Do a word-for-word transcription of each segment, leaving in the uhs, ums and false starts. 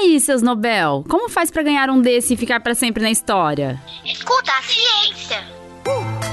aí, seus Nobel? Como faz pra ganhar um desse e ficar pra sempre na história? Escuta a ciência. Uh.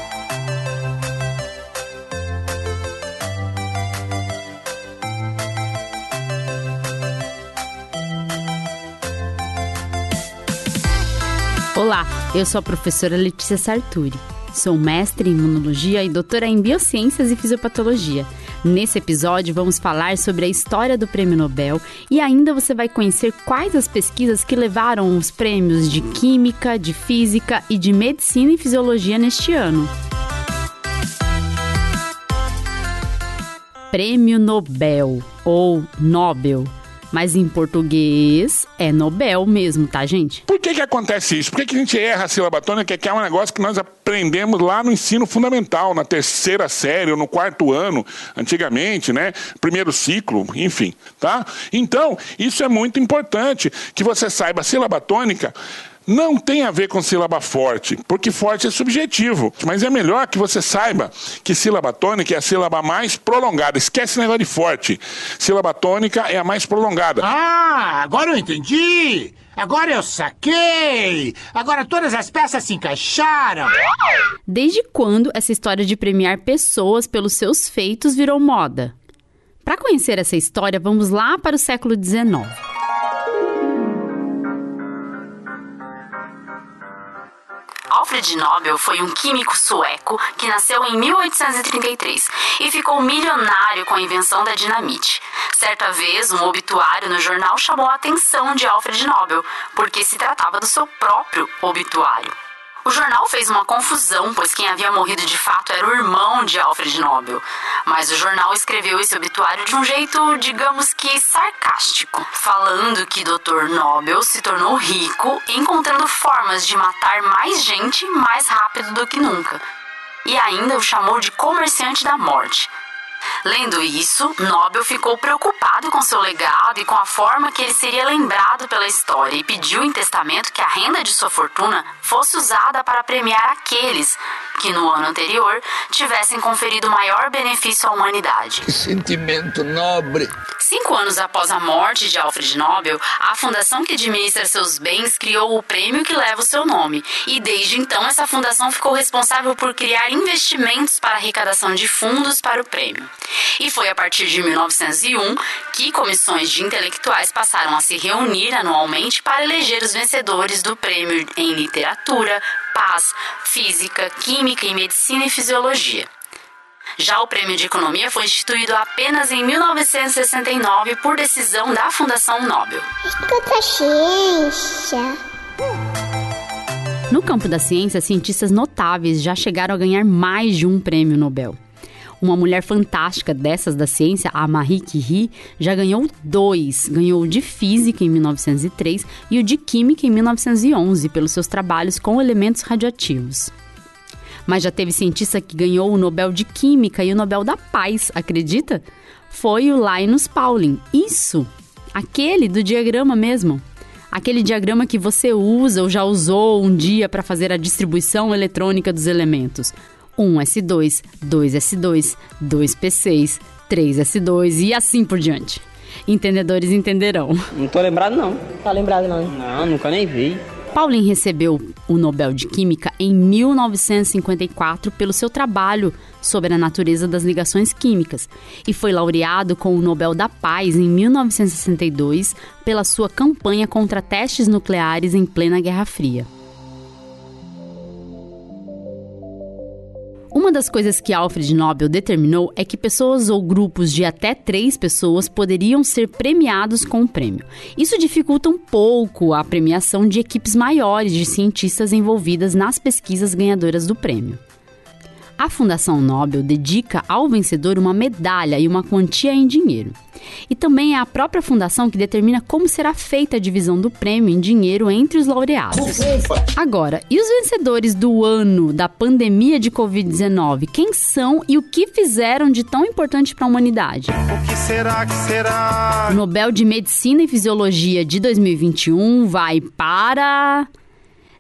Olá, eu sou a professora Letícia Sarturi. Sou mestre em imunologia e doutora em biociências e fisiopatologia. Nesse episódio, vamos falar sobre a história do Prêmio Nobel e ainda você vai conhecer quais as pesquisas que levaram os prêmios de Química, de Física e de Medicina e Fisiologia neste ano. Prêmio Nobel, ou Nobel. Mas em português é Nobel mesmo, tá, gente? Por que que acontece isso? Por que que a gente erra a sílaba tônica, que é um negócio que nós aprendemos lá no ensino fundamental, na terceira série ou no quarto ano, antigamente, né? Primeiro ciclo, enfim, tá? Então, isso é muito importante, que você saiba a sílaba tônica. Não tem a ver com sílaba forte, porque forte é subjetivo. Mas é melhor que você saiba que sílaba tônica é a sílaba mais prolongada. Esquece esse negócio de forte. Sílaba tônica é a mais prolongada. Ah, agora eu entendi! Agora eu saquei! Agora todas as peças se encaixaram! Desde quando essa história de premiar pessoas pelos seus feitos virou moda? Para conhecer essa história, vamos lá para o século dezenove. Alfred Nobel foi um químico sueco que nasceu em mil oitocentos e trinta e três e ficou milionário com a invenção da dinamite. Certa vez, um obituário no jornal chamou a atenção de Alfred Nobel, porque se tratava do seu próprio obituário. O jornal fez uma confusão, pois quem havia morrido de fato era o irmão de Alfred Nobel. Mas o jornal escreveu esse obituário de um jeito, digamos que sarcástico, falando que doutor Nobel se tornou rico, encontrando formas de matar mais gente mais rápido do que nunca. E ainda o chamou de comerciante da morte. Lendo isso, Nobel ficou preocupado com seu legado e com a forma que ele seria lembrado pela história e pediu em testamento que a renda de sua fortuna fosse usada para premiar aqueles que no ano anterior tivessem conferido maior benefício à humanidade. Que sentimento nobre! Cinco anos após a morte de Alfred Nobel, a fundação que administra seus bens criou o prêmio que leva o seu nome. E desde então, essa fundação ficou responsável por criar investimentos para a arrecadação de fundos para o prêmio. E foi a partir de mil novecentos e um que comissões de intelectuais passaram a se reunir anualmente para eleger os vencedores do prêmio em literatura, paz, física, química e medicina e fisiologia. Já o prêmio de economia foi instituído apenas em mil novecentos e sessenta e nove por decisão da Fundação Nobel. Escuta a ciência. No campo da ciência, cientistas notáveis já chegaram a ganhar mais de um prêmio Nobel. Uma mulher fantástica dessas da ciência, a Marie Curie, já ganhou dois. Ganhou o de Física em mil novecentos e três e o de Química em mil novecentos e onze, pelos seus trabalhos com elementos radioativos. Mas já teve cientista que ganhou o Nobel de Química e o Nobel da Paz, acredita? Foi o Linus Pauling. Isso! Aquele do diagrama mesmo. Aquele diagrama que você usa ou já usou um dia para fazer a distribuição eletrônica dos elementos. um S dois, dois S dois, dois P seis, três S dois e assim por diante. Entendedores entenderão. Não tô lembrado não. Tá lembrado não? Não, nunca nem vi. Pauling recebeu o Nobel de Química em mil novecentos e cinquenta e quatro pelo seu trabalho sobre a natureza das ligações químicas e foi laureado com o Nobel da Paz em mil novecentos e sessenta e dois pela sua campanha contra testes nucleares em plena Guerra Fria. Uma das coisas que Alfred Nobel determinou é que pessoas ou grupos de até três pessoas poderiam ser premiados com um prêmio. Isso dificulta um pouco a premiação de equipes maiores de cientistas envolvidas nas pesquisas ganhadoras do prêmio. A Fundação Nobel dedica ao vencedor uma medalha e uma quantia em dinheiro. E também é a própria fundação que determina como será feita a divisão do prêmio em dinheiro entre os laureados. Agora, e os vencedores do ano da pandemia de covid dezenove? Quem são e o que fizeram de tão importante para a humanidade? O que será que será? O Nobel de Medicina e Fisiologia de dois mil e vinte e um vai para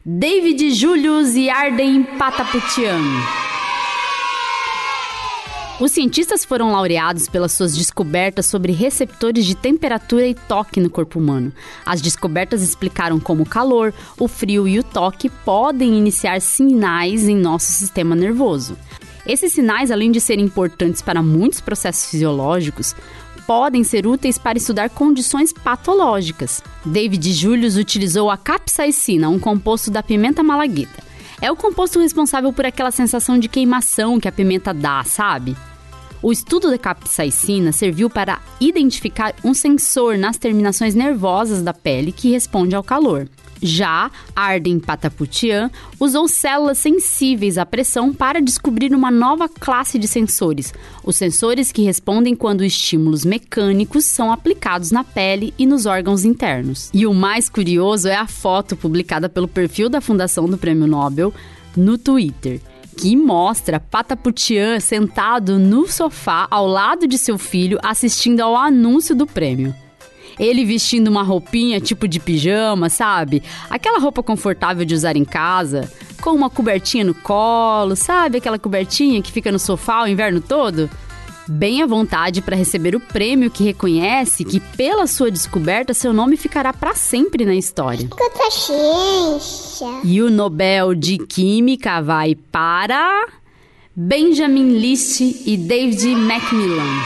David Julius e Arden Pataputian. Os cientistas foram laureados pelas suas descobertas sobre receptores de temperatura e toque no corpo humano. As descobertas explicaram como o calor, o frio e o toque podem iniciar sinais em nosso sistema nervoso. Esses sinais, além de serem importantes para muitos processos fisiológicos, podem ser úteis para estudar condições patológicas. David Julius utilizou a capsaicina, um composto da pimenta malagueta. É o composto responsável por aquela sensação de queimação que a pimenta dá, sabe? O estudo da capsaicina serviu para identificar um sensor nas terminações nervosas da pele que responde ao calor. Já Arden Pataputian usou células sensíveis à pressão para descobrir uma nova classe de sensores, os sensores que respondem quando estímulos mecânicos são aplicados na pele e nos órgãos internos. E o mais curioso é a foto publicada pelo perfil da Fundação do Prêmio Nobel no Twitter, que mostra Pataputian sentado no sofá ao lado de seu filho assistindo ao anúncio do prêmio. Ele vestindo uma roupinha tipo de pijama, sabe? Aquela roupa confortável de usar em casa, com uma cobertinha no colo, sabe? Aquela cobertinha que fica no sofá o inverno todo? Bem à vontade para receber o prêmio que reconhece que, pela sua descoberta, seu nome ficará para sempre na história. Quanta ciência! E o Nobel de Química vai para Benjamin List e David Macmillan,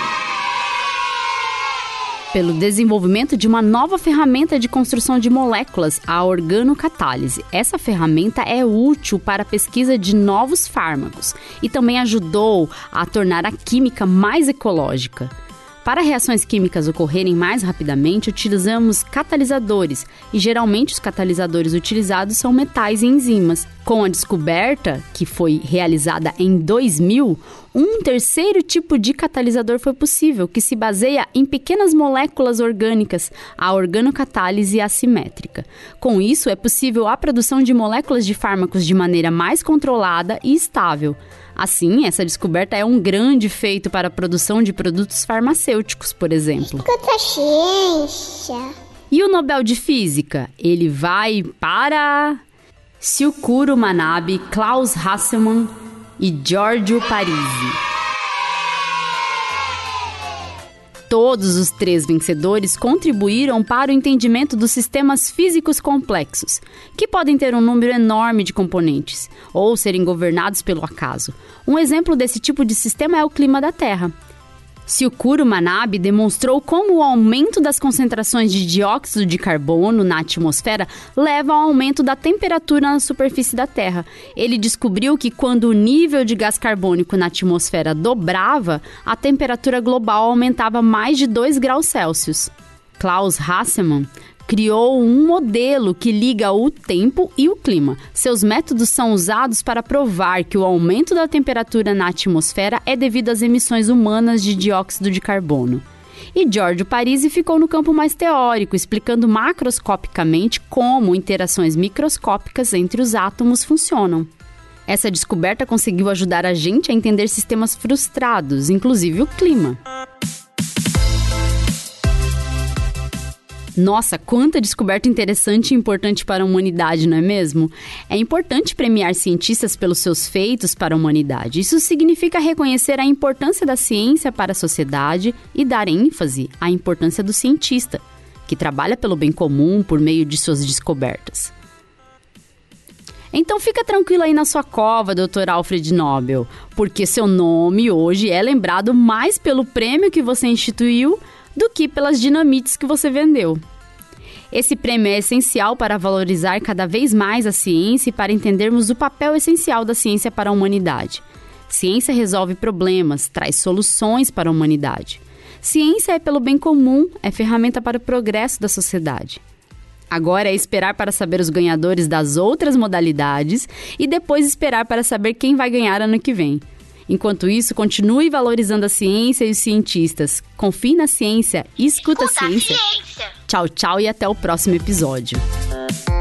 pelo desenvolvimento de uma nova ferramenta de construção de moléculas, a organocatálise. Essa ferramenta é útil para a pesquisa de novos fármacos e também ajudou a tornar a química mais ecológica. Para reações químicas ocorrerem mais rapidamente, utilizamos catalisadores, e geralmente os catalisadores utilizados são metais e enzimas. Com a descoberta, que foi realizada em dois mil, um terceiro tipo de catalisador foi possível, que se baseia em pequenas moléculas orgânicas, a organocatálise assimétrica. Com isso, é possível a produção de moléculas de fármacos de maneira mais controlada e estável. Assim, essa descoberta é um grande feito para a produção de produtos farmacêuticos, por exemplo. Quanta ciência! E o Nobel de Física? Ele vai para Syukuro Manabe, Klaus Hasselmann e Giorgio Parisi. Todos os três vencedores contribuíram para o entendimento dos sistemas físicos complexos, que podem ter um número enorme de componentes, ou serem governados pelo acaso. Um exemplo desse tipo de sistema é o clima da Terra. Syukuro Manabe demonstrou como o aumento das concentrações de dióxido de carbono na atmosfera leva ao aumento da temperatura na superfície da Terra. Ele descobriu que quando o nível de gás carbônico na atmosfera dobrava, a temperatura global aumentava mais de dois graus Celsius. Klaus Hasselmann criou um modelo que liga o tempo e o clima. Seus métodos são usados para provar que o aumento da temperatura na atmosfera é devido às emissões humanas de dióxido de carbono. E Giorgio Parisi ficou no campo mais teórico, explicando macroscopicamente como interações microscópicas entre os átomos funcionam. Essa descoberta conseguiu ajudar a gente a entender sistemas frustrados, inclusive o clima. Nossa, quanta descoberta interessante e importante para a humanidade, não é mesmo? É importante premiar cientistas pelos seus feitos para a humanidade. Isso significa reconhecer a importância da ciência para a sociedade e dar ênfase à importância do cientista, que trabalha pelo bem comum por meio de suas descobertas. Então fica tranquilo aí na sua cova, doutor Alfred Nobel, porque seu nome hoje é lembrado mais pelo prêmio que você instituiu do que pelas dinamites que você vendeu. Esse prêmio é essencial para valorizar cada vez mais a ciência e para entendermos o papel essencial da ciência para a humanidade. Ciência resolve problemas, traz soluções para a humanidade. Ciência é pelo bem comum, é ferramenta para o progresso da sociedade. Agora é esperar para saber os ganhadores das outras modalidades e depois esperar para saber quem vai ganhar ano que vem. Enquanto isso, continue valorizando a ciência e os cientistas. Confie na ciência e escuta, escuta a ciência. ciência. Tchau, tchau e até o próximo episódio.